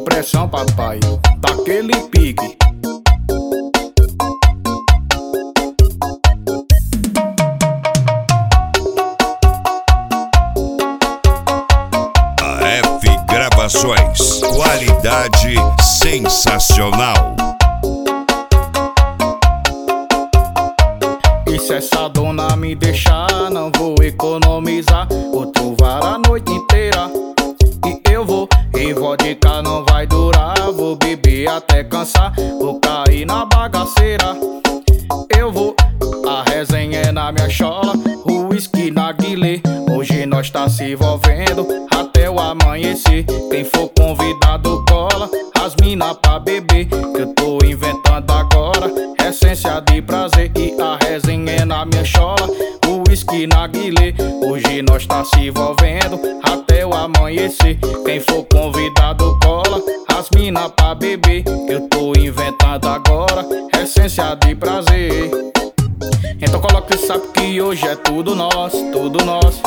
pressão, papai, daquele pique. A F Gravações, qualidade sensacional. E se essa dona me deixar, não vou economizar. Vou trovar a noite inteira e eu vou. E vodka não vai durar, vou beber até cansar. Vou cair na bagaceira, eu vou. A resenha é na minha chola, o uísque na guilê. Hoje nós tá se envolvendo até o amanhecer. Quem for convidado cola, as mina pra beber, que eu tô inventando agora, essência de prazer. E a resenha é na minha chola, o uísque na guilê. Hoje nós tá se envolvendo até o amanhecer. Quem for convidado cola, as mina pra beber, que eu tô inventando agora, essência de prazer. Então coloca esse sapo que hoje é tudo nosso, tudo nosso.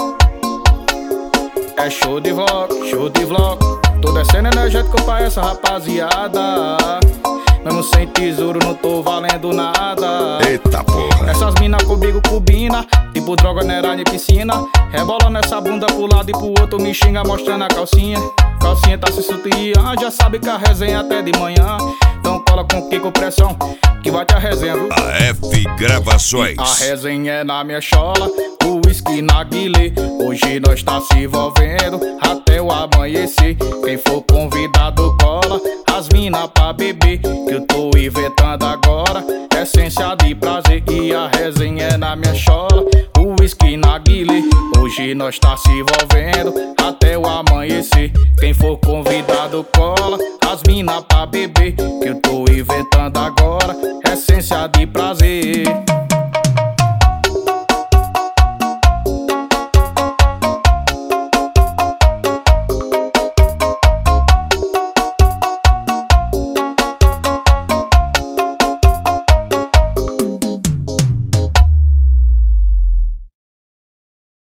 É show de vlog, show de vlog. Tô descendo energético pra essa rapaziada. Mesmo sem tesouro não tô valendo nada. Eita porra. Essas mina comigo combina, tipo droga na de piscina. Rebola nessa bunda pro lado e pro outro, me xinga mostrando a calcinha. Calcinha tá sem sutiã, já sabe que a resenha até de manhã. Então cola com que com pressão, que vai ter a resenha, viu? A F Gravações. A resenha é na minha chola, o uísque na guilê. Hoje nós tá se envolvendo até o amanhecer. Quem for convidado cola, as mina pra beber, que eu tô inventando agora, essência de prazer. E a resenha é na minha chola, o uísque na guilê. Hoje nós tá se envolvendo até o amanhecer. Quem for convidado cola, as mina pra beber, que eu tô inventando agora, essência de prazer.